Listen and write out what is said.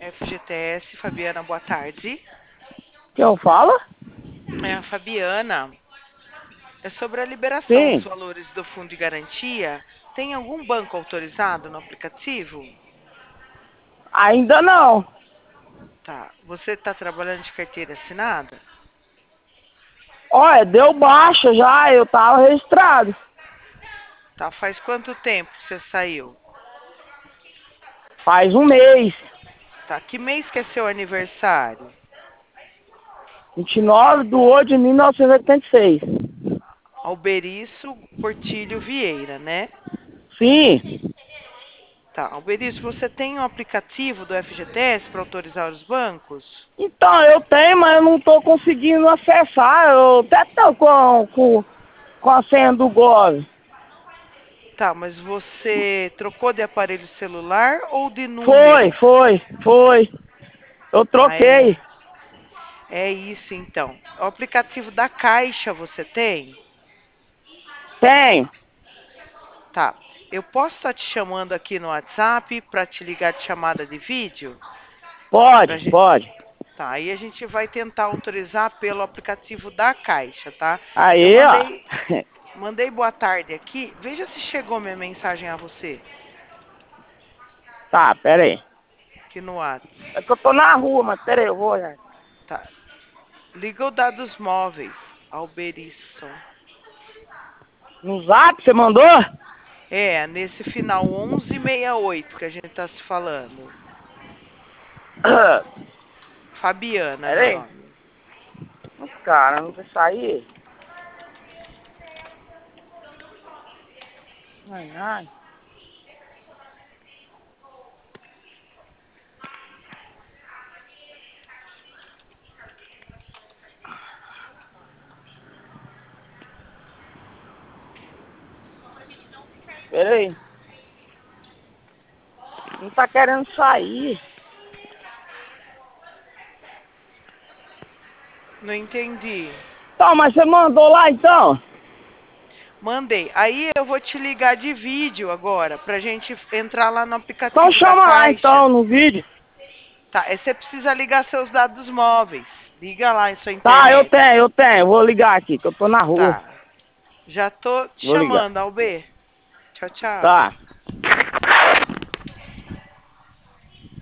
FGTS, Fabiana, boa tarde. Que eu falo? É a Fabiana. É sobre a liberação dos Sim. valores do fundo de garantia. Tem algum banco autorizado no aplicativo? Ainda não. Tá. Você está trabalhando de carteira assinada? Olha, deu baixa já, eu tava registrado. Tá. Faz quanto tempo que você saiu? Faz um mês. Tá. Que mês que é seu aniversário? 29/8/1986. Alberiço Portilho Vieira, né? Sim. Tá. Alberiço, você tem um aplicativo do FGTS para autorizar os bancos? Então, eu tenho, mas eu não tô conseguindo acessar. Eu até tô com a senha do Gov. Tá, mas você trocou de aparelho celular ou de Foi, número? foi, foi. Eu Ah, troquei. é isso então. O aplicativo da Caixa você tem? Tenho. Tá. Eu posso estar te chamando aqui no WhatsApp para te ligar de chamada de vídeo? Pode, Pra gente... pode. Tá, aí a gente vai tentar autorizar pelo aplicativo da Caixa, tá? Eu Aí, ó. mandei boa tarde aqui. Veja se chegou minha mensagem a você Tá, pera aí. aqui no WhatsApp. É que eu tô na rua, mas pera aí, eu vou já. Tá. Liga o dados móveis, Alberisson. No zap você mandou? É, nesse final 1168 que a gente tá se falando. Fabiana, Pera meu aí. nome. Cara, não vai sair. Ai, ai. Pera aí. Não tá querendo sair. Não entendi. Então, mas você mandou lá então? Mandei. Aí eu vou te ligar de vídeo agora, pra gente entrar lá no Então aplicativo da chama lá Caixa. então no vídeo. Tá, você precisa ligar seus dados móveis. Liga lá em sua Tá, internet. eu tenho. Vou ligar aqui, que eu tô na rua. Tá. Já tô te Vou ligar. chamando, Alber. Tchau, tchau. Tá.